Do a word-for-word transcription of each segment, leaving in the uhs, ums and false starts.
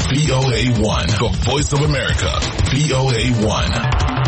V O A one, the voice of America, V O A one.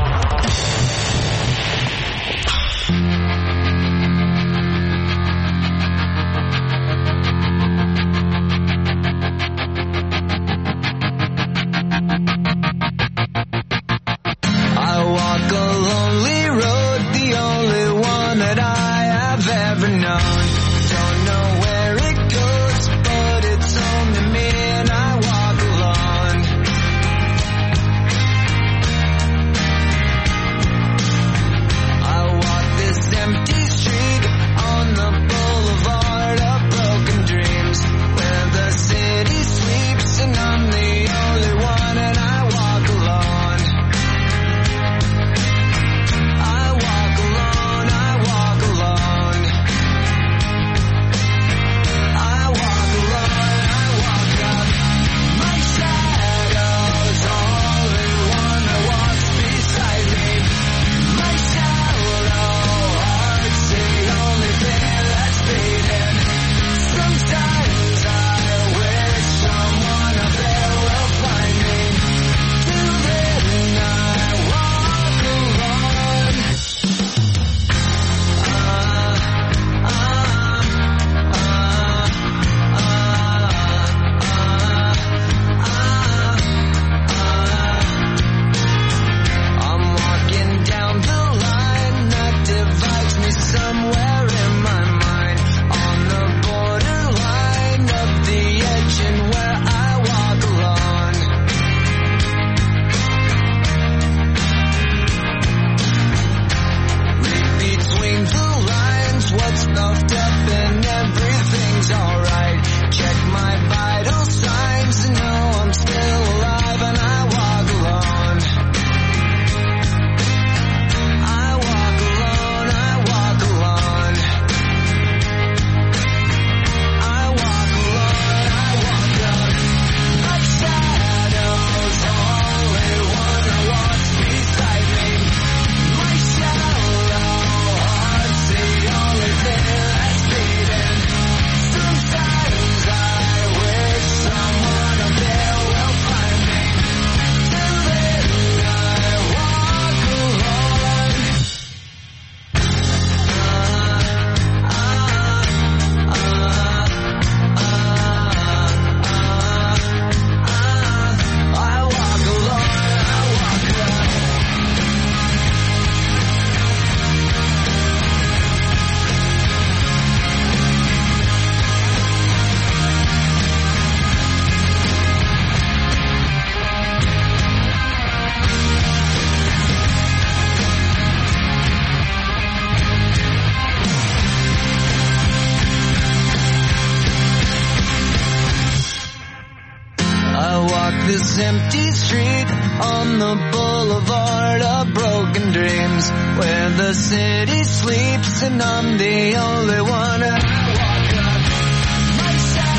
Empty street on the boulevard of broken dreams, where the city sleeps and I'm the only one. I walk up, my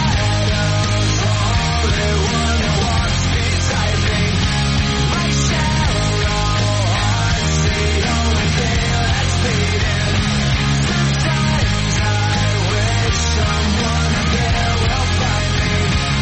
shadow's only one who walks beside me. My shallow heart's the only thing that's beating. Sometimes I wish someone up there will find me.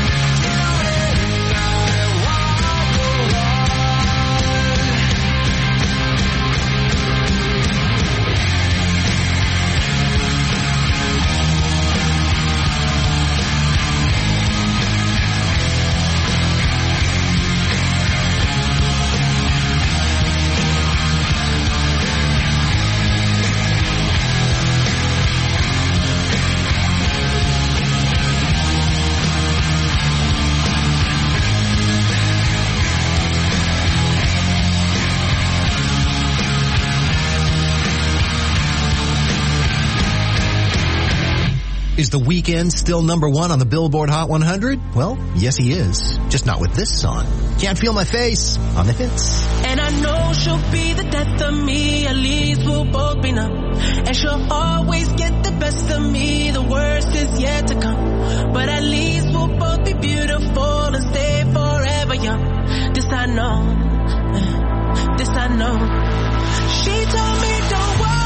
Is The Weeknd still number one on the Billboard Hot one hundred? Well, yes he is. Just not with this song. Can't Feel My Face on the hits. And I know she'll be the death of me. At least we'll both be numb. And she'll always get the best of me. The worst is yet to come. But at least we'll both be beautiful and stay forever young. This I know. This I know. She told me don't worry.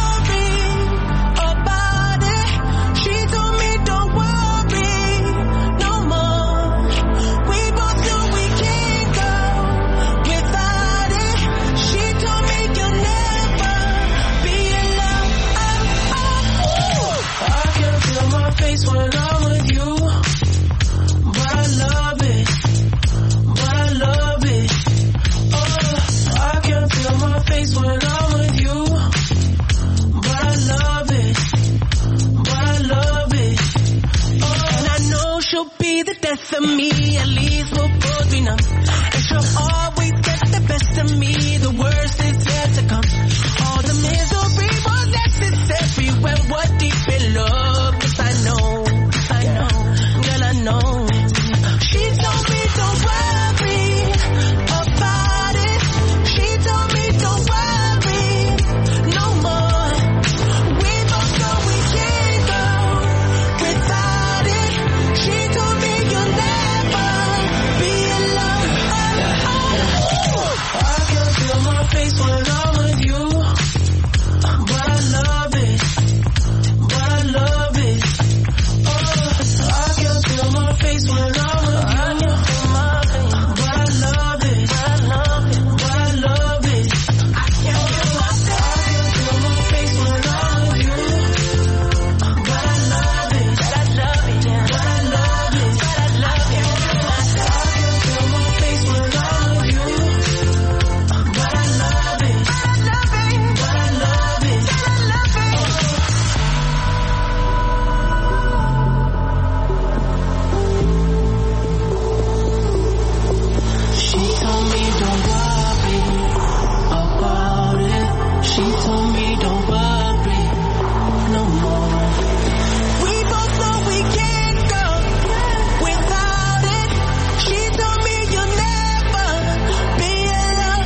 Don't worry no more. We both know we of me, at least we'll both be numb. And she'll always get the best of me, the worst is yet to come. All the misery was necessary when we're deep in love. Yes, I know, yes, I know, girl, I know. She told me don't worry about it. She told me don't worry no more. We both know we can't go without it. She told me you'll never be alone. I can feel my face when I'm with you, but I love it, but I love it. Oh, I can feel my face when I'm with you, but I love it, but I love it, but I love it. I can feel my face when I'm with you, but I love it, but I love it, but I love it, but I love it. I can feel my face when I'm with you, but I love it, but I love it, but I love it, but I love it. She told me don't worry about it. She told me don't worry no more. We both know we can't go without it. She told me you'll never be alone.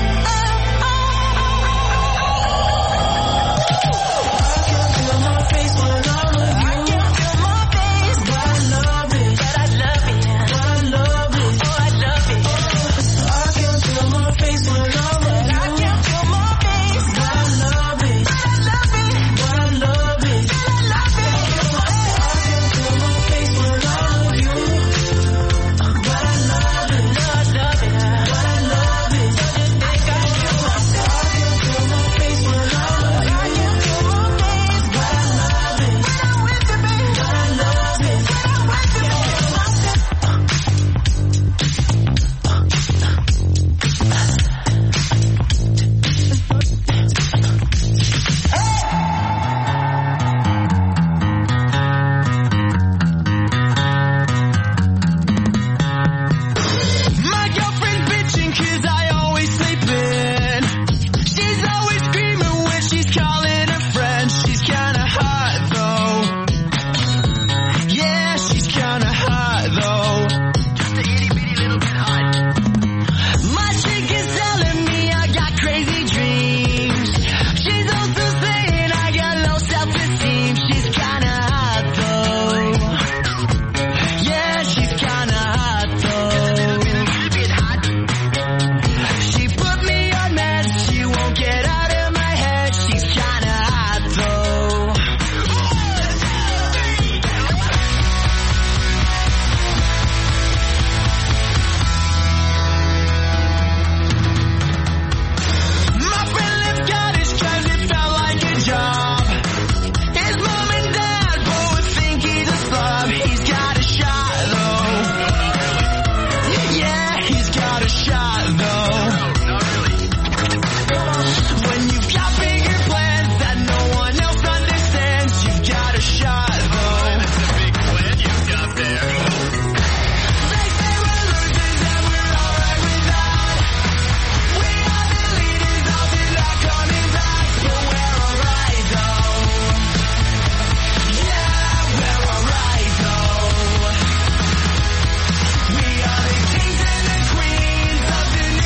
I can feel my face when I'm with you. I can feel my face, but I love it, but I love it, but I love it. Oh, I love it. I can feel my face when I'm with you. I can feel my face, but I love it, but I love it, but I love it, but I love it. I can feel my face when I'm with you, but I love it, but I love it, but I love it. I can feel my face when I'm with you. I can feel my face, but I love it, when I'm with you, baby. But I love it, when I'm with you, my girlfriend's bitching 'cause I always sleep in. She's always screaming when she's calling her friends. She's kinda hot though. Yeah, she's kinda hot though. Just a itty bitty little bit hot. My chick is telling me I got crazy dreams. She's also saying I got low self-esteem. She's kinda hot though. Yeah, she's kinda hot though. She put me on meds, she won't get out of my head. She's kinda hot though. My friend left college 'cause it felt like a job. His mom and dad both think he's a slob. He's got a shot though. Yeah, he's got a shot though. When you've got bigger plans that no one else understands, you've got a shot though. They say we're losers and we're alright with that. We are the leaders, all to not coming back, but we're alright though. Yeah, we're alright though. We are the kings and the queens of the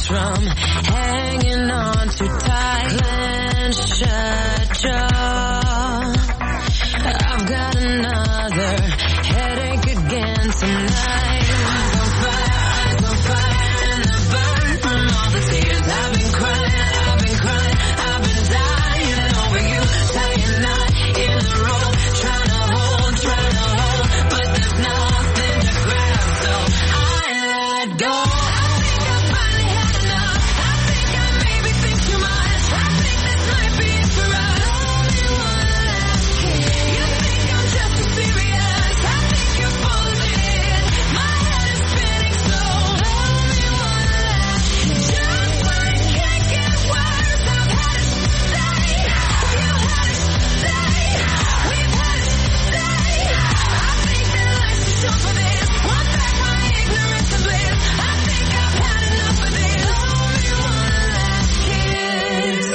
comes from hanging on too tight. Clench shut jaw. I've got another headache again tonight. Eyes on fire, eyes on fire, and the burn from all the tears I've been crying, I've been crying, I've been dying over you, dying not in the road, trying to hold, trying to hold, but there's nothing to grab, so I let go. I think I finally had enough. I think I maybe think too much. I think this might be it for us. Only one last kiss. You think I'm just too serious. I think you're full of it. My head is spinning, so only one last kiss. Just when it can't get worse, I've had it stay. You had it stay. We've had it stay. I think that life's too short for this. Want back my ignorance and bliss. I think I've had enough of this. Only one last kiss.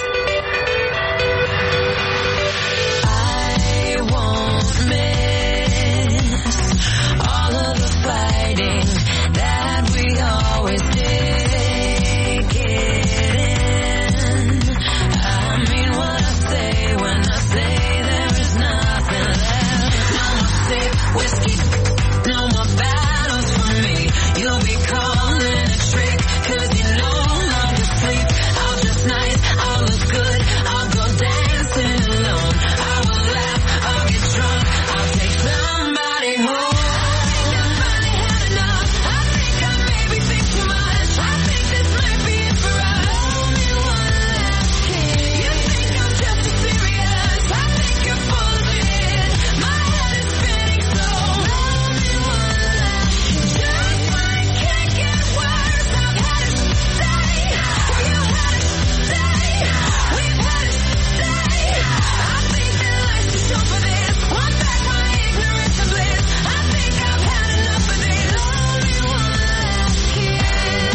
I won't miss all of the fighting that we always did. Take it in. I mean what I say when I say there is nothing left. No more safe whiskey, no more battles for me. You'll be calling a trick, cause you no longer sleep. I'll dress nice, I'll look good, I'll go dancing alone. I will laugh, I'll get drunk, I'll take somebody home. I think I finally had enough. I think I maybe think too much. I think this might be it for us. Only one last kiss. You think I'm just too serious. I think you're full of it. My head is spinning, so only one last kiss. Just when it can't get worse, I've had it stay. You had it stay. We've had it stay. I think that life's too short for this. Want back my ignorance and bliss. I think I've had enough of this. Only one last kiss.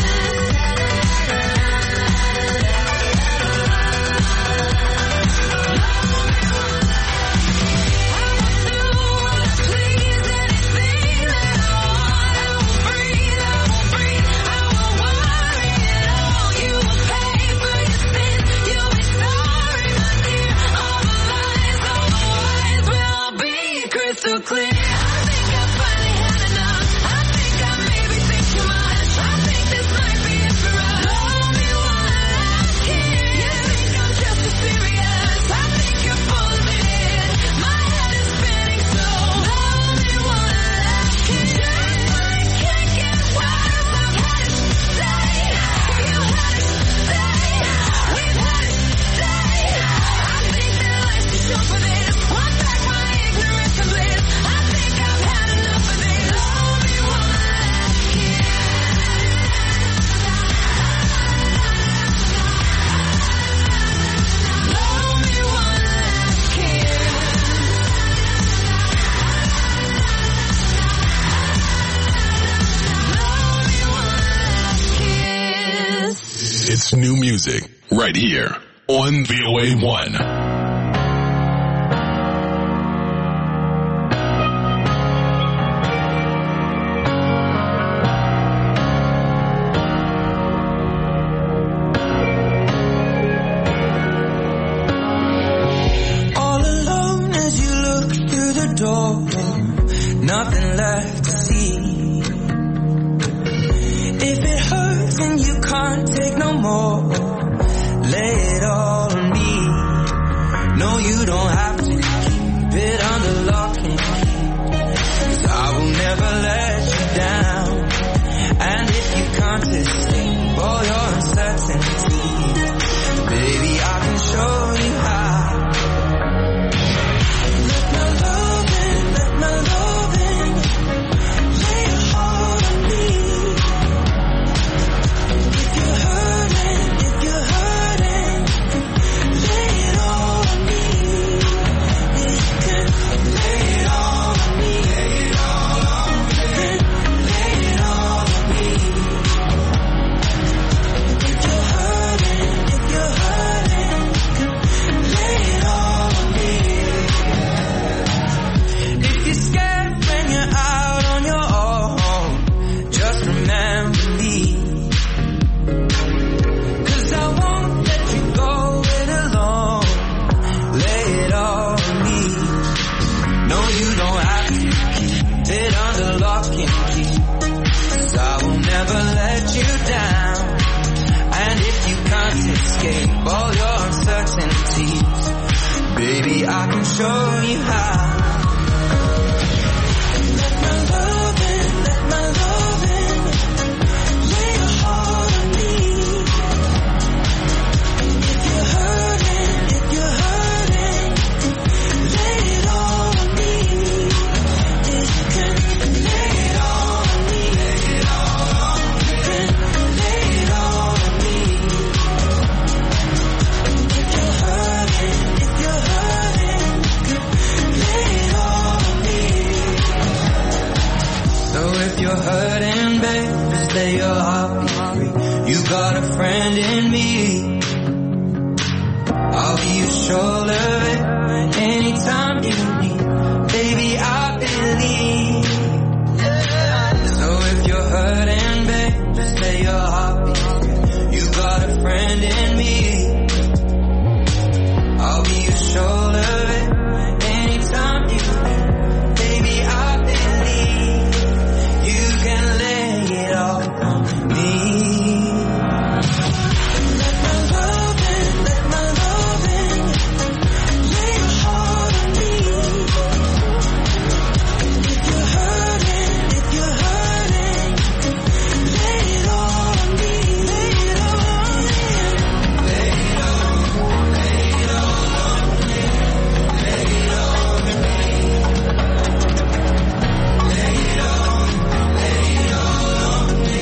So clear. I think I finally had enough. I think I maybe think too much. I think this might be it for us. Only one last kiss. You think I'm just too serious. I think you're full of it. My head is spinning, so only one last kiss. Just when it can't get worse, I've had it stay. You had it stay. We've had it stay. I think that life's too short for this. Want back my ignorance and bliss. I think I've had enough of this. Only one last kiss. Only one last kiss. Only one last kiss. It's new music right here on V O A one. All alone as you look through the door, nothing left to see. If it hurts and you can't take no more, lay it all on me. No, you don't have to keep it under lock and key, 'cause I will never let you down. And if you can't escape all your uncertainties, baby, I can show you how. Let my loving, let my loving lay a hold on me. If you're hurting, if you're hurting, lay it all on me. let your heart be free. You got a friend in me. I'll be your shoulder anytime you need. Baby, I believe. So if you're hurting, babe, just let your heart be free. You got a friend in me. I'll be your shoulder anytime you need. Baby, I believe you can lay it all on me. Let my love in, let my love in. Lay your heart on me. If you're hurting, if you're hurting, lay it all on me. Lay it all on me. Lay it all, lay it all on me. Lay it all on me. Lay it all, lay it all on me.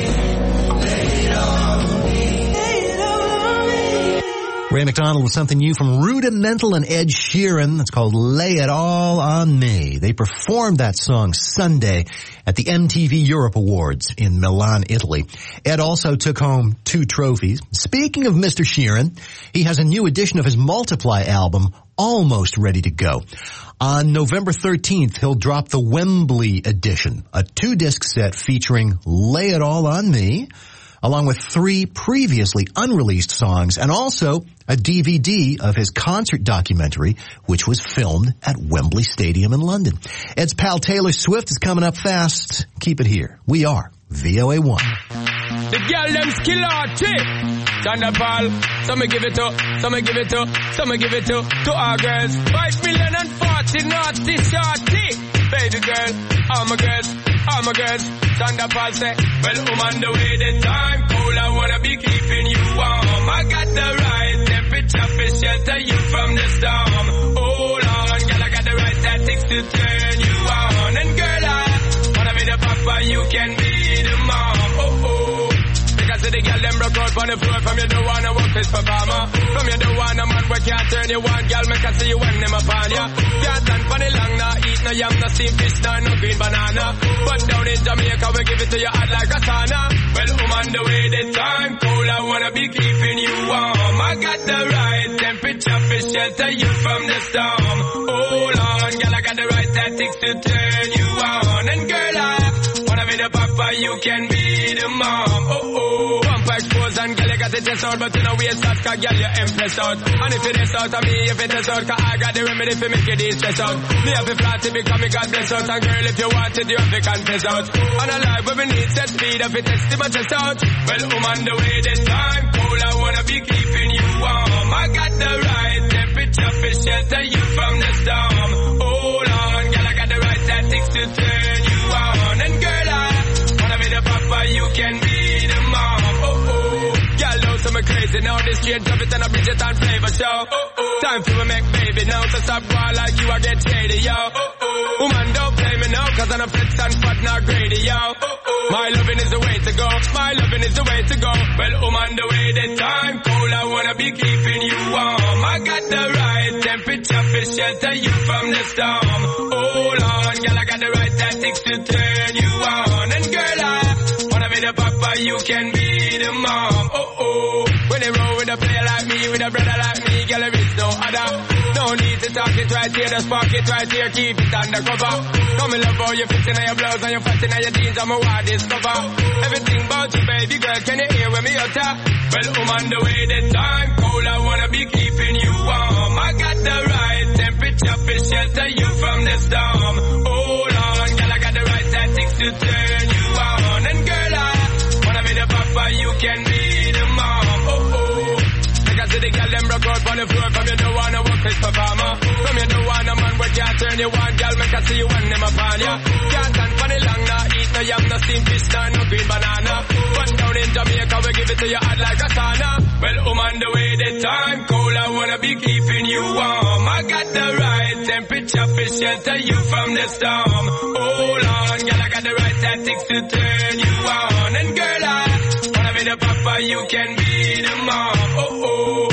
Lay it all on me. Lay it all on me. Ray McDonald with something new from Rudimental and Ed Sheeran. It's called Lay It All on Me. They performed that song Sunday at the M T V Europe Awards in Milan, Italy. Ed also took home two trophies. Speaking of Mister Sheeran, he has a new edition of his Multiply album almost ready to go. On November thirteenth, he'll drop the Wembley edition, a two-disc set featuring Lay It All on Me, along with three previously unreleased songs, and also a D V D of his concert documentary, which was filmed at Wembley Stadium in London. Ed's pal Taylor Swift is coming up fast. Keep it here. We are V O A one. The girl them skill out, Thunderball, some give it to, some give it to, some give it to, to our girls. Five million and forty naughty shorty. Baby girl, all my girls, all my girls. Thunderball say, well, I'm on the way, the time cold, I wanna be keeping you warm. I got the right temperature to shelter you from the storm. Hold on, girl, I got the right tactics to turn you on. And girl, I wanna be the papa, you can be the mom. Oh, oh. Because the girl them broke out on the floor. From you don't wanna work this performer. From you don't wanna man where can't turn you on. Girl, make I see you when them upon ya. Can't stand for the long, nah eat no yam, no steamed fish, nah no green banana. But down in Jamaica we give it to you hot like a sauna. Well, I'm on the way, the time cold, I wanna be keeping you warm. I got the right temperature for shelter you from the storm. Hold on, girl, I got the right tactics to turn you on. And girl, I wanna be the papa, you can be the mom. Oh oh, pump expose and girl, you got the test out, but you know we start, cause girl, you impress out. And if it is out of me, if it is out, cause I got the remedy for make it stress out. Me have a flat to become me God bless out. And girl, if you want it, you have to confess out. And a life where we need set speed, if it is to my chest out. Well, I'm on the way, this time cold, I wanna be keeping you warm. I got the right temperature for shelter you from the storm. Hold on, girl, I got the right tactics to turn you on. And girl, I wanna be the papa, you can be the mom. Oh oh, girl, know some crazy now. This straight drop it and I bridge it on flavor show. Oh oh, time for me make baby now. So stop going like you, I get shady, yo. Oh oh, woman don't play me now, cause I'm a flex and fat, not greedy, yo. Oh oh, my loving is the way to go. My loving is the way to go. Well, I'm on the way, the time cold, I wanna be keeping you warm. I got the right temperature for shelter you from the storm. Hold on, girl, I got the right tactics to turn you on. And girl, I wanna be the papa, you can be the mom. Oh oh, when they roll with a player like me, with a brother like me, girl, there is no other. No need to talk it right here, just park it right here, keep it undercover. Come and love how you fit in your blouse and you fat in your jeans, I'm a wild discover. Everything about you, baby girl, can you hear when me utter? Well, I'm on the way, the time cold, I wanna be keeping you warm. I got the right temperature for shelter you from the storm. Hold on, girl, I got the right tactics to turn you on. And girl, I wanna be the papa, you can be the mom. Oh oh, because the girl them broke out on the floor. From you don't wanna work this performer. From you don't wanna man where can't turn you on. Girl, make I see you when them upon ya. Can't stand for the long, nah eat no yam, no steamed fish, nah no green banana. But down in Jamaica we give it to you hot like a sauna. Well, I'm on the way, the time cold, I wanna be keeping you warm. I got the right temperature for shelter you from the storm. Hold on, girl, I got the right tactics to turn you on. And girl, I wanna be the papa, you can be the mom. Oh oh.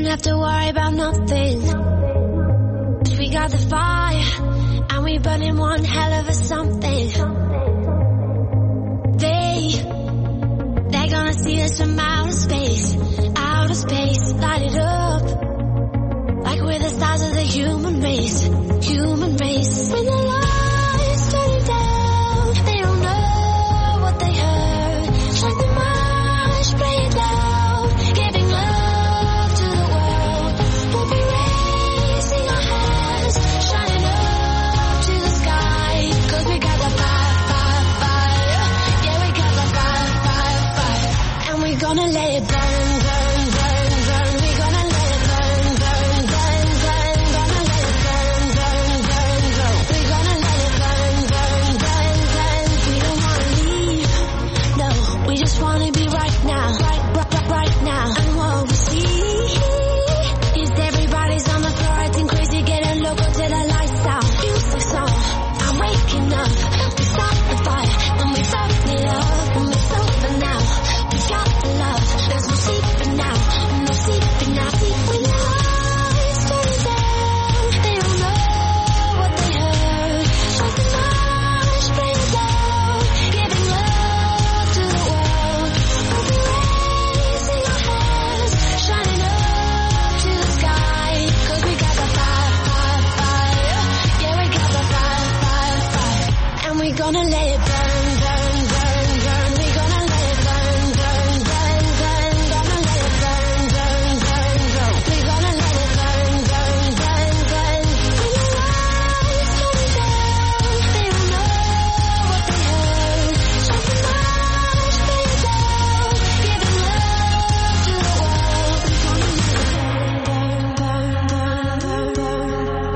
have to worry about nothing. We got the fire, and we burning one hell of a something. They, they're gonna see us from outer space, outer space, light it up, like we're the stars of the human race, human race. When the lights turning down, they don't know what they heard. Shine the march, play it loud, giving love to the world. We'll be raising our hands, shining up to the sky, 'cause we got the fire, fire, fire. Yeah, we got the fire, fire, fire. And we're gonna let it burn, burn, burn, burn. We're gonna let it burn, burn, burn, burn. Gonna let it burn, burn, burn, burn. We're gonna let it burn, burn, burn, burn. We don't wanna leave, no, we just wanna be right now, right, right, right, right now. And what we see is everybody's on the floor acting crazy, getting loco till the lights out. Music song, I'm waking up. We start the fire, and we start it up, and we're sober now. We got the love, there's no sleeping now, no sleeping now. When the lights turn down, they don't know what they heard. Shine the march, play it loud, giving love to the world. We'll be raising our hands, shining up to the sky, 'cause we got the fire, fire, fire. Yeah, we got the fire, fire, fire. And we're gonna let it burn, burn, burn, burn. We're gonna let it burn, burn, burn, burn. Gonna let it burn, burn, burn, burn. We're gonna let it burn, burn, burn, burn. When the lights turn down, they don't know what they heard. Shine the march, play it loud, giving love to the world. We're gonna let it burn, burn, burn, burn, burn,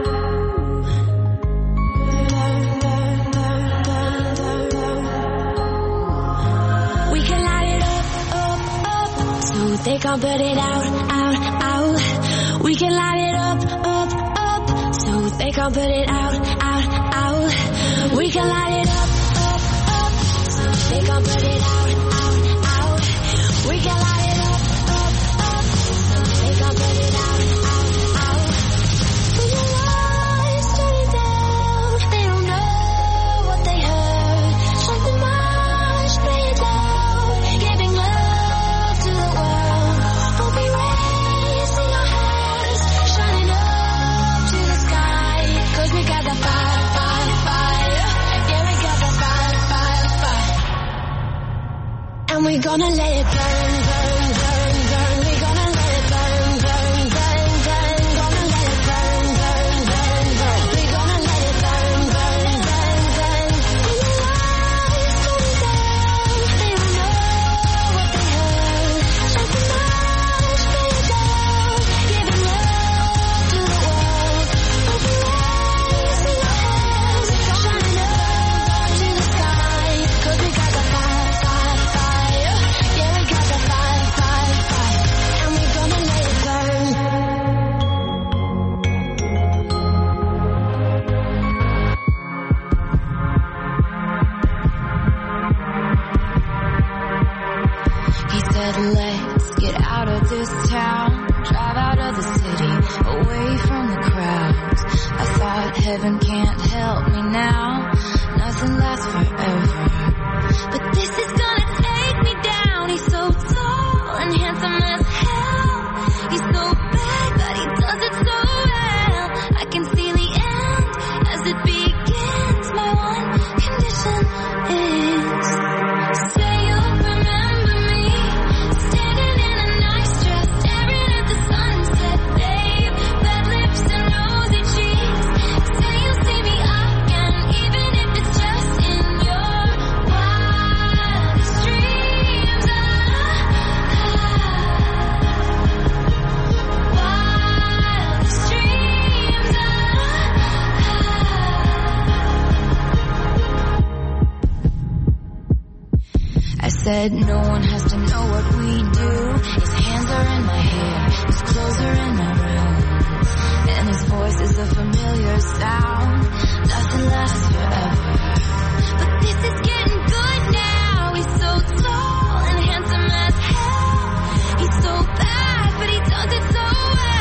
burn. We can light it up, up, up, so they can't put it out, out, out. We can light it up, up, up, so they can't put it out, out, out. We can light it up, up, up, so they can't put it out, out, out. We can light it up, up, up, so they can't put it out, out, out. When the lights turn down, they don't know what they heard. Shine the march, play it loud, giving love to the world. We'll be raising our hands, shining up to the sky, 'cause we got the fire, fire, fire. Yeah, we got the fire, fire, fire. And we're gonna let it burn, burn, burn, burn. We're gonna let it burn, burn, burn, burn. Gonna let it burn, burn, burn, burn. We're gonna let it burn, burn, burn, burn. When the lights turn down, they don't know what they heard. Shine the march, play it loud, giving love to the world. We'll be raising our hands, shining up to the sky, 'cause we got the fire, fire, fire. Yeah, we got the fire, fire, fire. And we're gonna let it burn. He said, let's get out of this town, drive out of the city, away from the crowds. I thought heaven can't help me now, nothing lasts forever. But this is gonna take me down. He's so tall and handsome as hell. He's so bad, but he does it so well. I can see the end as it begins. My one condition is, say you'll remember me, standing in a nice dress, staring at the sunset, babe. Red lips and rosy cheeks. Say you'll see me again, even if it's just in your wildest dreams. Ah, wildest dreams. Ah, I said no one has to know what we do. His hands are in my hair, his clothes are in my room, and his voice is a familiar sound. Nothing lasts forever, but this is getting good now. He's so tall and handsome as hell. He's so bad, but he does it so well.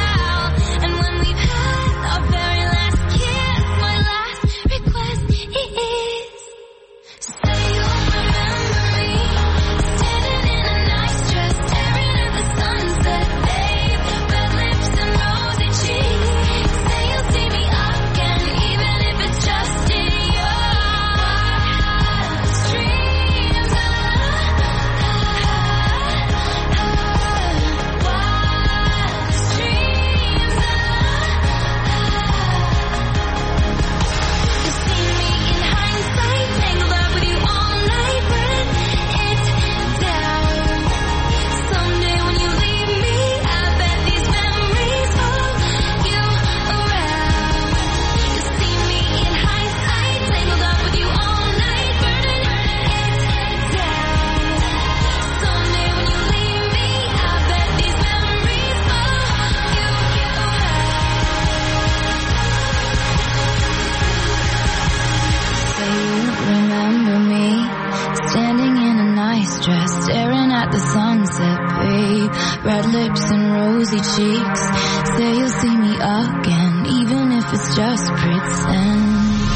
red lips and rosy cheeks. Say you'll see me again, even if it's just pretend.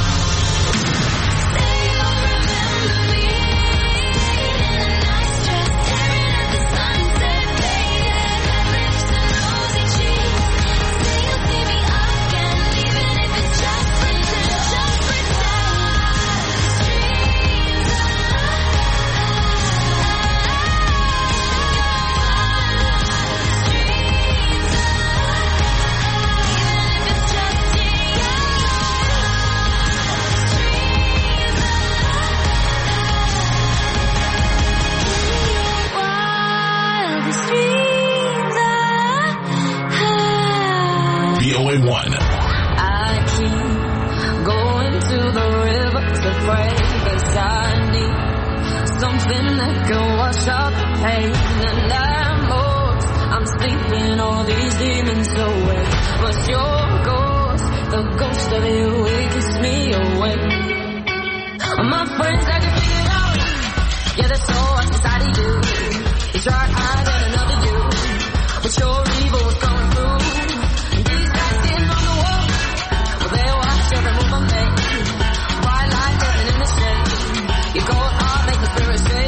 One. I keep going to the river to pray, 'cause I need something that can wash out the pain. And I'm lost, I'm sleeping all these demons away. But your ghost, the ghost of you, it keeps me awake. My friends, I can figure it out. Yeah, that's all I inside of you. You try to hide in another you, but your evil is coming through. Every move I make, bright light living in the shade. You go on, make the spirit say.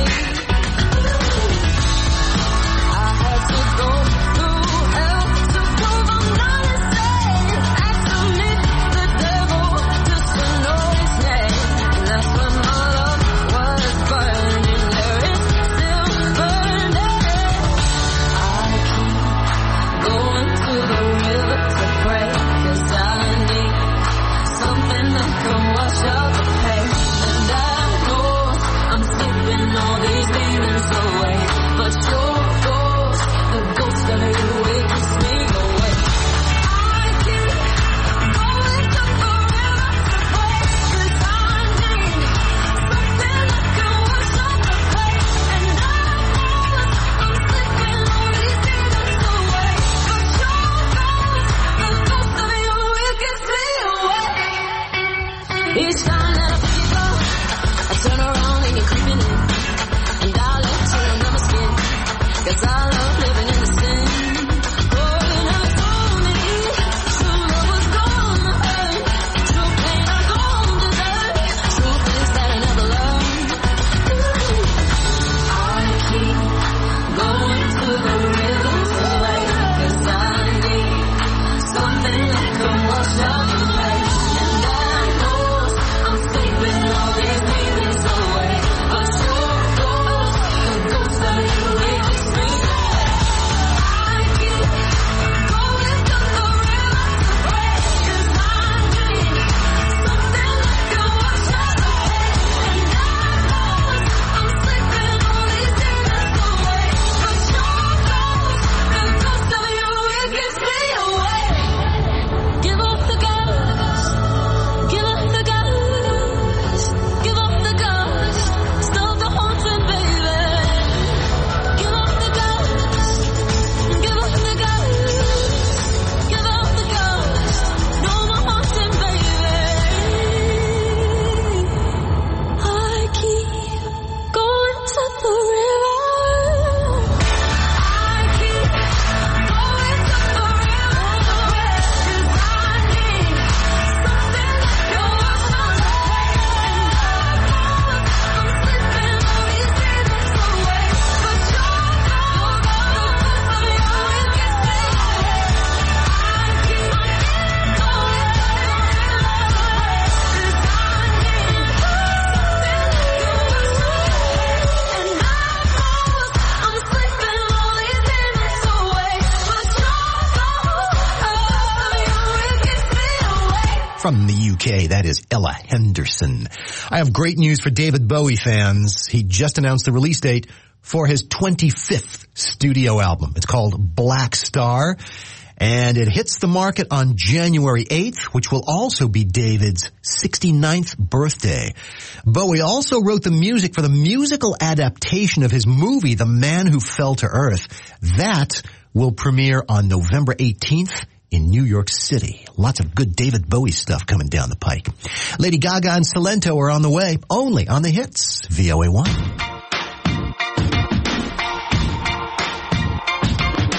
I had to go through hell to prove I'm not insane. I submit the devil just to know his name. And that's when my love was burning. There is still burning. I keep going to the river to pray, 'cause I need something that can wash out the pain. And I know I'm sleeping all these demons away. But your ghost, the ghost of you, it keeps me awake. I keep going to the river to pray, 'cause I need something that can wash out the pain. And I know I'm sleeping all these demons away. But your ghost, the ghost of you, it keeps me awake. Each time that I pick you up, I turn around and you're creeping in. And I let you under my skin, 'cause I love living in the sin. Oh, you never told me true love was gonna hurt. True pain I'm gonna deserve. Truth is that I never learned. I keep going to the river to play, 'cause I need something that can wash out the pain. And I know I'm sleeping all these demons away. But your ghost, the ghost of you, it keeps me awake. I keep going to the river to pray, 'cause I need something that can wash out the pain. And I know I'm sleeping all these demons away. But your ghost, the ghost of you, it keeps me awake. Give up the ghost. Give up the ghost, give up the ghost, stop the haunting, baby. Give up the ghost, give up the ghost, give up the ghost, no more haunting, baby. I keep going to the river. I keep going to the river, 'cause I need something that can wash out the pain. I'm sleeping all these demons away. But your ghost, the ghost of you, it keeps me awake. I keep going to the river, 'cause I need From the U K, that is Ella Henderson. I have great news for David Bowie fans. He just announced the release date for his twenty-fifth studio album. It's called Black Star, and it hits the market on January eighth, which will also be David's sixty-ninth birthday. Bowie also wrote the music for the musical adaptation of his movie, The Man Who Fell to Earth. That will premiere on November eighteenth in New York City. Lots of good David Bowie stuff coming down the pike. Lady Gaga and Salento are on the way, only on the hits, V O A one.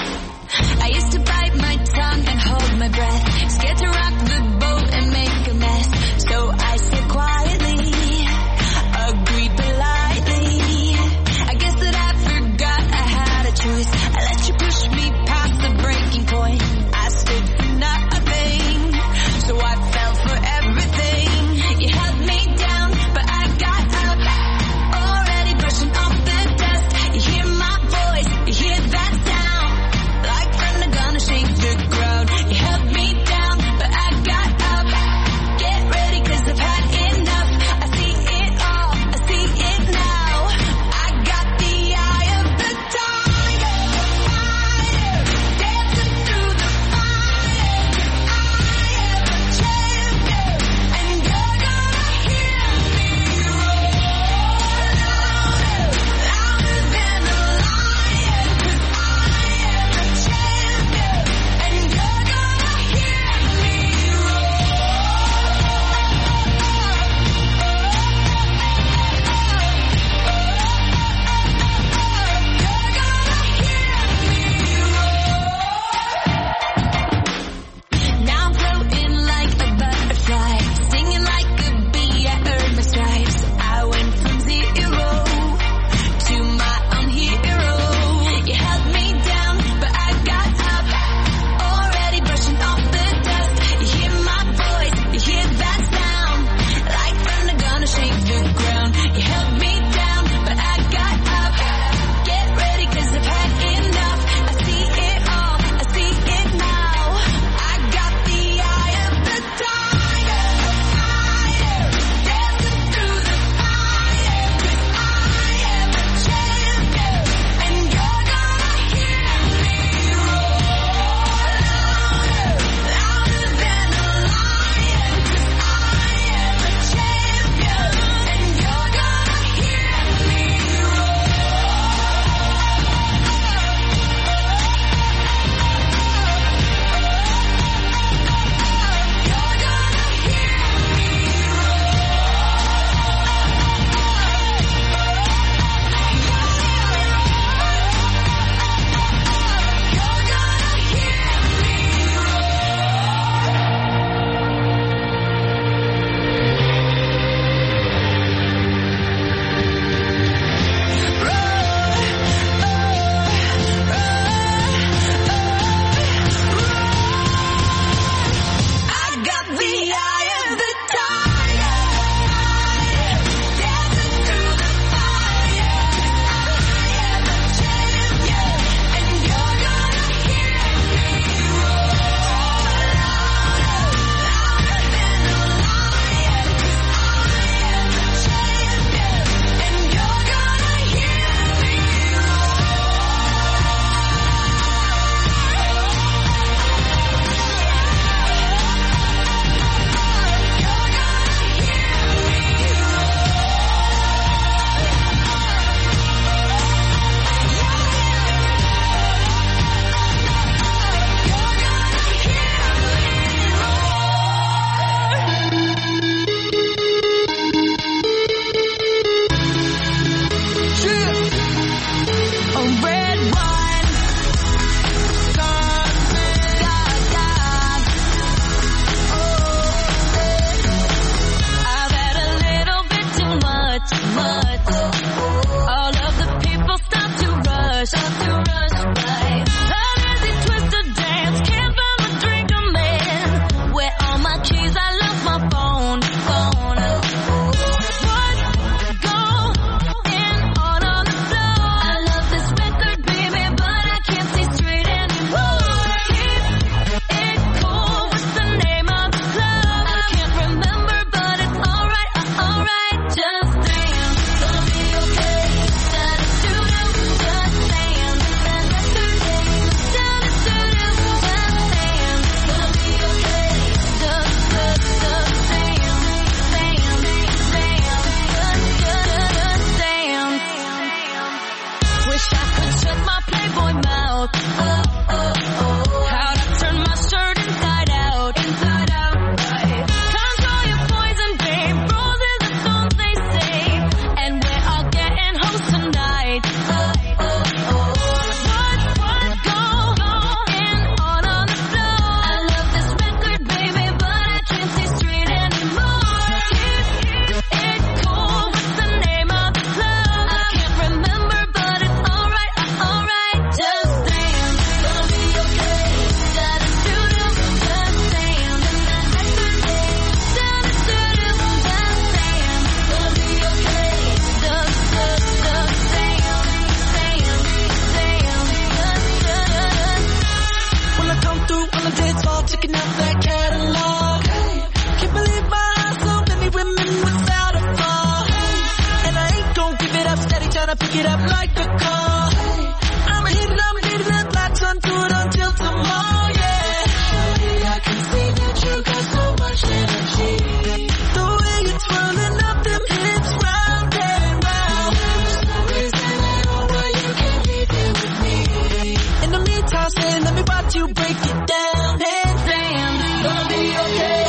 it up like a car. I'ma hit it, I'ma hit it up, latch onto it until tomorrow, yeah. Surely I can see that you got so much energy. The way you're twirling up them hips round and round. There's no reason at all why you can't be there with me. In the meantime, say, let me watch you break it down. Hey, damn, gonna be okay.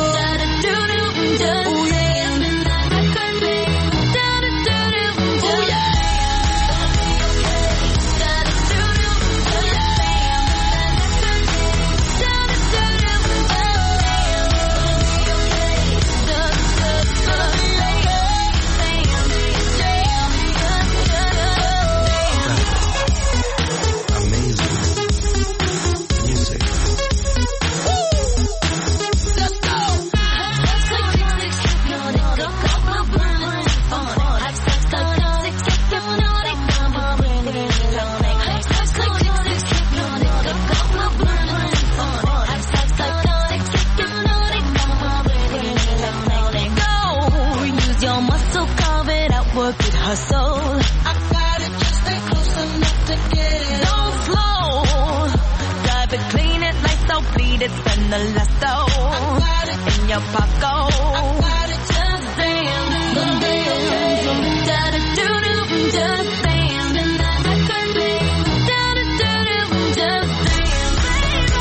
Hustle. I got it, just stay close enough to get it. Don't slow. Drive it, clean it, lights out, bleed it, spend the last dough. I got it in your pocket. I got it, just damn, damn, damn. Da da do do, just damn, and I can be. Da da do do, just damn, baby.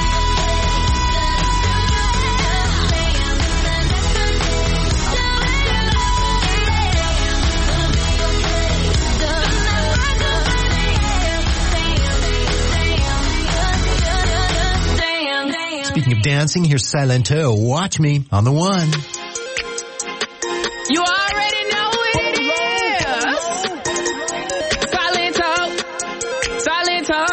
Speaking of dancing, here's Silento. Watch me on the one. You already know it is. Silento, Silento,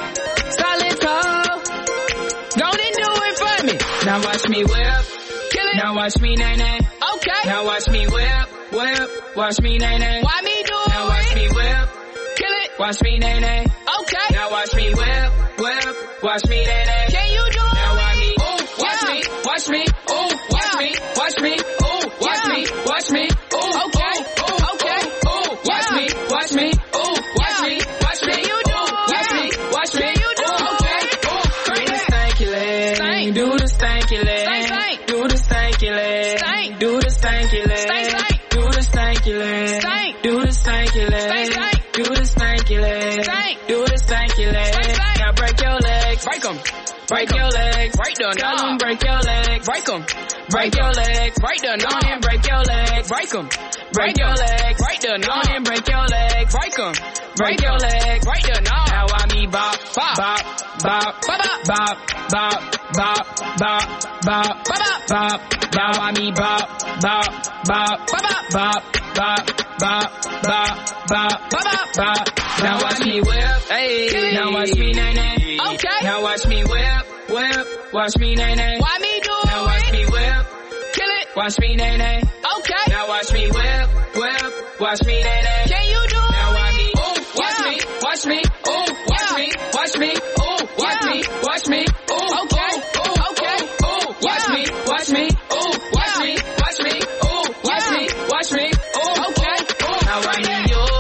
Silento. Go and do it for me. Now watch me whip, kill it. Now watch me nay nay. Okay. Now watch me whip, whip. Watch me nay nay. Why me do it? Now watch me whip, kill it. Watch me nay nay. Okay. Now watch me whip, whip. Watch me nay nay. Can you do it? Now watch me, ooh, watch yeah. me, watch me, ooh, watch yeah. me, watch me, ooh, watch yeah. me, watch me, ooh, okay, ooh, okay, ooh, watch yeah. me, watch me, ooh, watch yeah. me, watch me, you do, ooh, watch yeah. me, watch me, you do, ooh, okay, ooh, do the stanky leg, do the stanky leg, do the stanky leg, do the stanky leg, do the stanky leg, do the stanky leg, do the stanky leg, do the stanky leg, now break your legs, break them. Break your legs, right down, down, break your legs, break them. Break your legs, right down, down, and break your legs, break them. Break your legs, right down, down, and break your legs, break them. Break your legs, right down, down. Now I me bop, bop, bop, bop, bop, bop, bop, bop, bop, bop, bop, bop. Now I me bop, bop, bop, bop, bop, bop, bop, bop, bop, bop, bop. Now watch me whip, hey. Now watch me nay nay. Okay. Now watch me whip, whip. Watch me nay nay. Why me do it? Now watch me whip, kill it. Watch me nay nay. Okay. Now watch me whip, whip. Watch me nay nay. Can you do it? Now watch me, ooh, watch yeah. me, watch me, ooh, watch yeah. me, watch me, ooh, watch yeah. me, watch me, ooh, okay, ooh, okay, ooh, watch yeah. me, watch me, ooh, watch yeah. me, watch me, ooh, watch yeah. me, watch me, ooh, okay, ooh. Now I need you.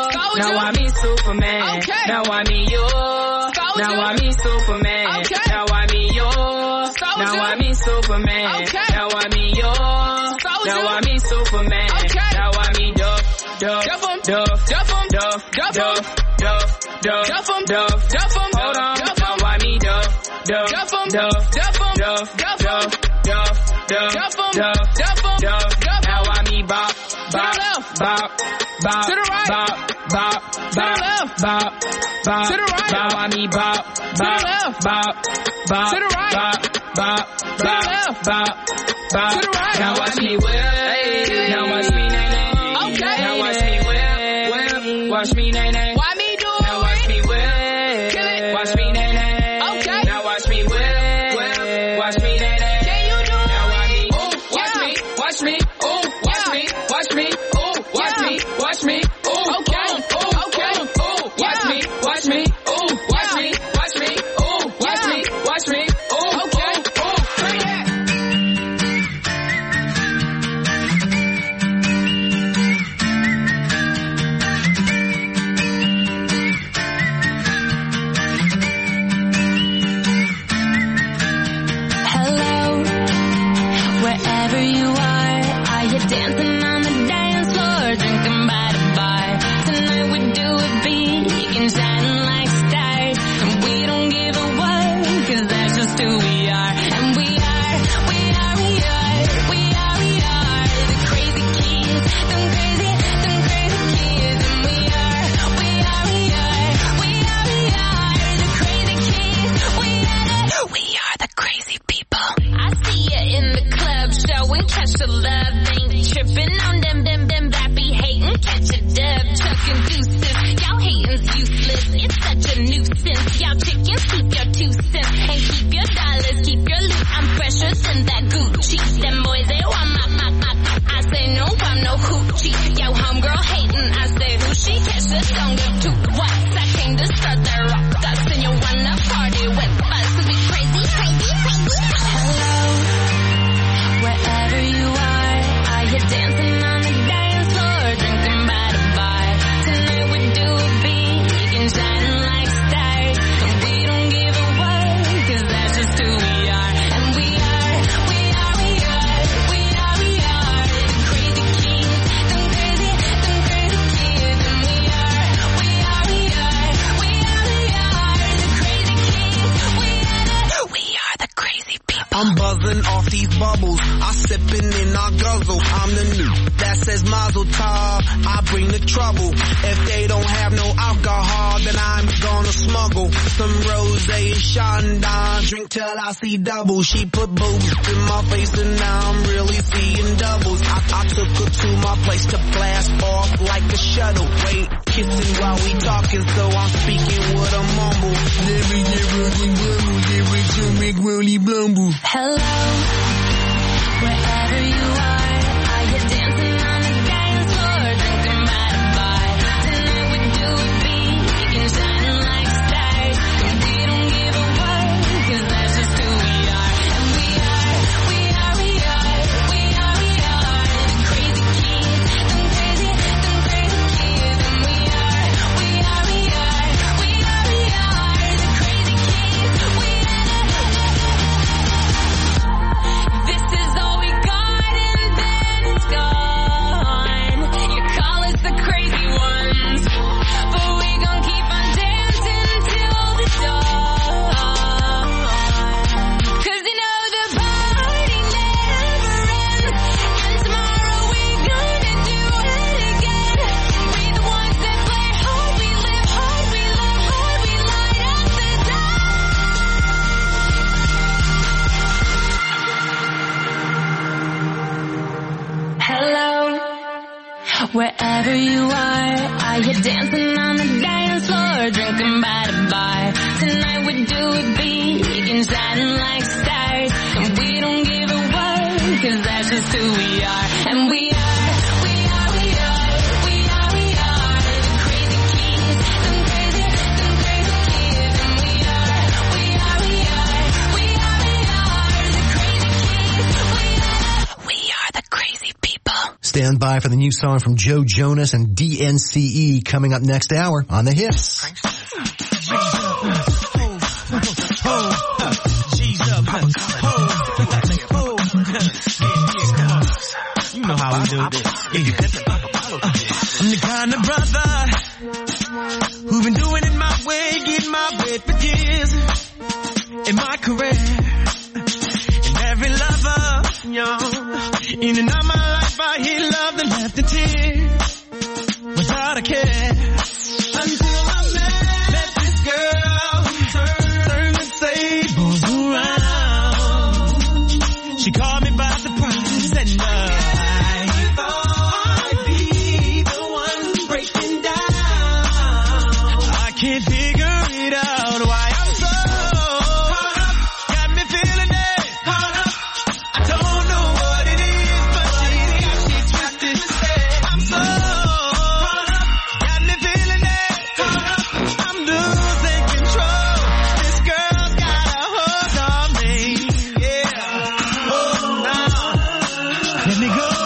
Now I me Superman. Okay. Now I me you. Now I me Superman. Okay. Now I me you. Now I me Superman. Okay. Now I me you. Now I me Superman. Okay. Now I me Duff, Duff, Duff, Duff, Duff, Duff, Duff, Duff, Duff, Duff, Duff, Duff. Hold on. Now I me Duff, Duff, Duff, Duff, Duff, Duff, Duff, Duff, Duff, Duff, Duff. Now I me Bop, Bop, Bop, Bop, to the right, Bop, Bop, to the left, Bop, Bop, to the right. Now I me Bop, Bop, Bop, Bop, to the right, Bop, Bop, to the left, Bop, Bop, to the right. Now watch me whip, hey. Now watch me nay nay. Okay. Now watch me whip, whip. Watch me nay nay. Why me do it? Now watch me whip, kill it. Watch me nay nay. Okay. Now watch me whip, whip. Watch me nay nay. Can you do it? Now watch me, ooh, watch yeah. me, watch me, ooh, watch yeah. me, watch me, ooh, watch yeah. me, watch me, ooh, okay, ooh, okay, ooh, watch yeah. me, watch me, ooh, watch yeah. me, watch me, ooh, watch yeah. me, watch me, ooh, okay, ooh, bring it. special love. Ain't tripping on them, them, them that be hating. Catch a dub, chucking deuces. Y'all hating's useless. It's such a nuisance. Y'all chickens keep your two cents and keep your dollars, keep your loot. I'm fresher than that Gucci. Them boys they want my, my, my, my. I say no, I'm no hoochie. Yo, homegirl hating. I say who she catch a don't give two whats. I came to start that rock us and you wanna party with us. Cause we crazy, crazy, crazy. Hello, wherever you are, are you dancing on the dance floor, drinking by the bar? Tonight we do it big and shining like stars, and we don't give a what, cause that's just who we are. And we are, we are, we are, we are, we are the crazy kids, them crazy, them crazy kids. And we are, we are, we are, we are, we are the crazy kids. We are the, we are the crazy people. I'm buzzing off these bubbles, I sipping in our guzzle. I'm the new that says Mazel Tov, I bring the trouble. If they don't have no alcohol, then I'm gonna smuggle some rosé and Chandon. Drink till I see double. She put boobs in my face and now I'm really seeing doubles. I, I took her to my place to blast off like a shuttle. Wait, kissing while we talking, so I'm speaking with a mumble. Hello, wherever you are, are you dancing on the dance floor, drinking by the bar? Tonight we do it big and shining like stars, and we don't give a what, cause that's just who we are. And we are, we are, we are, we are, we are the crazy kids, them crazy, them crazy kids. And we are, we are, we are, we are, we are the crazy kids. We are the, this is all we got and then it's gone. You call us the crazy ones, but we gon' keep on dancing till the dawn. Cause you know the party never ends, and tomorrow we gonna do it again. We the ones that play hard, we live hard, we love hard, we light up the dark. Hello, wherever you are, are you dancing on the dance floor, drinking by the bar? Tonight we do it big and shining like stars, and we don't give a what, cause that's just who we are. And we are, we are, we are, we are, we are the crazy kids, them crazy, them crazy kids. And we are, we are, we are, we are, we are the crazy kids. We are, we are the crazy people. Stand by for the new song from Joe Jonas and D N C E coming up next hour on The Hits. You know how we do this. I'm the kind of brother who've been doing it my way, getting my way for years in my career. And every lover, young, in and out my life, I hear love and left a tear without a care. Until I met, met this girl, turn, turn the tables around. She called me by surprise and uh, can't figure it out why I'm so caught up, got me feeling it, caught up. I don't know what it is, but she got me twisted. I'm so caught up, got me feeling it, caught up. I'm losing control. This girl's got a hold on me, yeah. Oh no, let me go,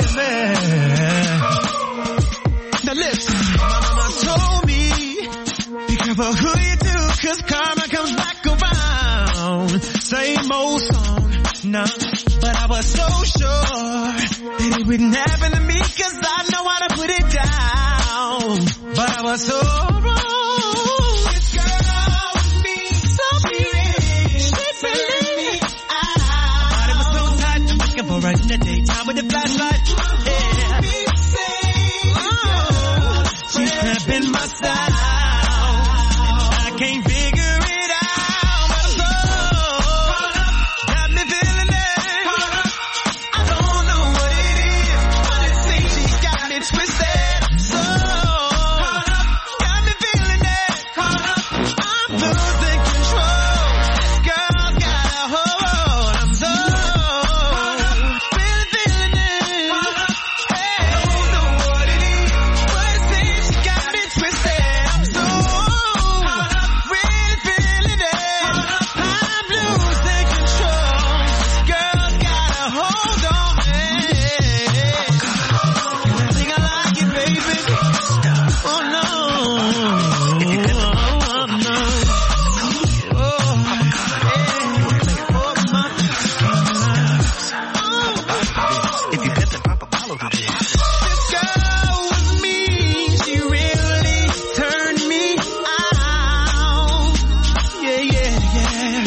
baby. Now listen, my mama told me, be careful who you do, cause karma comes back around. Same old song, no, but I was so sure that it wouldn't happen to me, cause I know how to put it down. But I was so wrong. This girl was me, so big, she burned me out. My body was so tight, I'm looking for her in the daytime with the flashlight, yeah. Oh, she's cramping my style. Can't figure it out, but I'm so caught up, got me feeling it, caught up. I don't know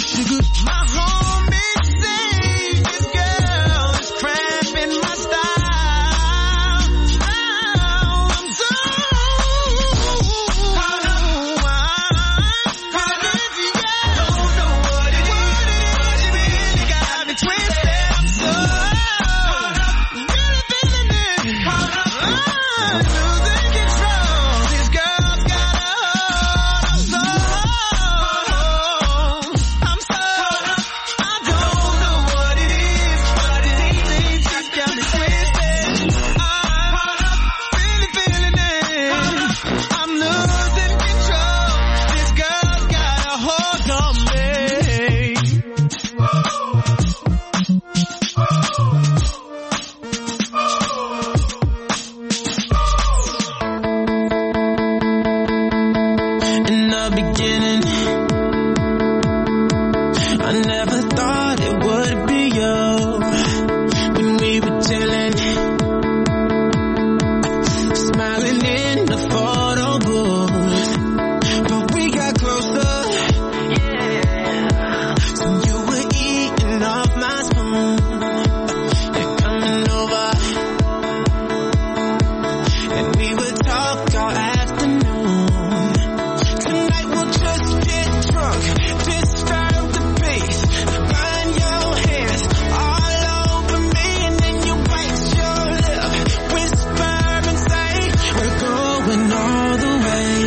sugar. My homies say this girl is cramping my style. Oh, I'm so caught up. Caught up, yeah. Don't know what it is, but it really got me twisted. I'm so caught up. Really feeling it. Caught up. I'm losing control. This girl's got a hold. I'm so I'm so caught up. I don't know what it is, but it ain't just got me twisted. I'm caught up, really feeling it. I'm losing control. This girl's got a hold on me. In the beginning, I never thought it would be you. When we were chilling, smiling in the photo booth, but we got closer. Yeah, so you were eating off my spoon. You're coming over, and we would talk all afternoon. Tonight we'll just get drunk, just start the pace. Run your hands all over me, and then you bite your lip, whisper and say, we're going all the way.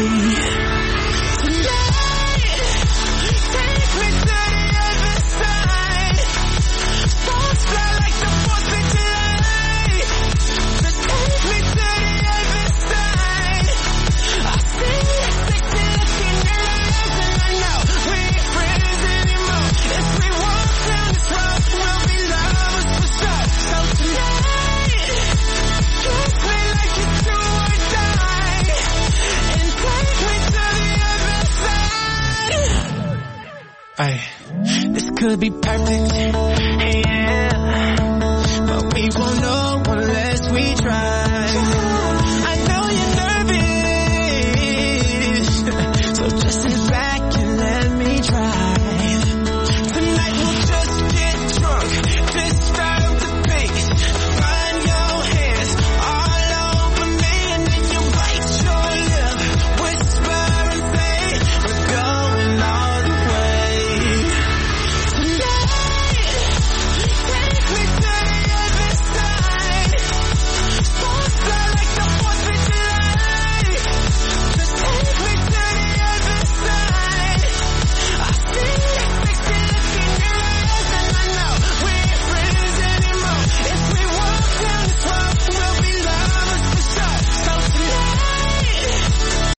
Tonight, take me to the other side. Don't fly like the fourth of July. Just take me to the other side. I see the sexy look in your eyes, and I know we ain't friends anymore. If we walk down this road, we'll be lovers for sure. So tonight, kiss me like it's do or die, and take me to the other side. Ay, this could be perfect, yeah, but we won't know unless we try. I know you're nervous, so just sit back and let me try. Tonight we'll just get drunk, just start the pace. Run your hands all over me, and then you bite your lip, whisper and say, we're going all the way. Tonight, take me to the other side. Don't fly like the fourth of July. Just take me to the other side. I see the sexy look in your eyes, and I know we ain't friends anymore. If we walk down this road, we'll be lovers for sure. So tonight.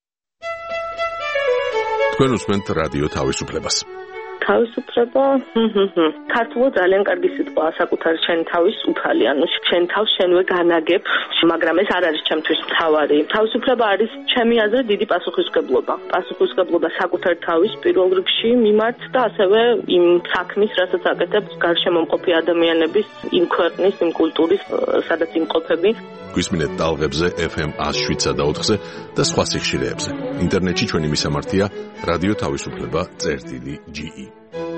თქვენ უსმენთ რადიო თავისუფლებას. თავისუფლება, ქართულად ძალიან კარგი სიტყვაა საკუთარი შენი თავის უფალი, ანუ შენ თავს შენვე განაგებ, მაგრამ ეს არ არის ჩემთვის მთავარი. თავისუფლება არის ჩემი აზრით დიდი პასუხისმგებლობა. პასუხისმგებლობა საკუთარი თავის პირველ რიგში მიმართ და ასევე იმ საქმის, რასაც აკეთებ გარშემომყოფი ადამიანების, იმ ქვეყნის, იმ კულტურის, სადაც იმყოფები. გვისმინეთ ტალღებზე ეფ ემ one oh seven point four-ზე და სხვა სიხშირეებზე. ინტერნეტში ჩვენი მისამართია რადიო თავისუფლება წერტილი ჯი ი.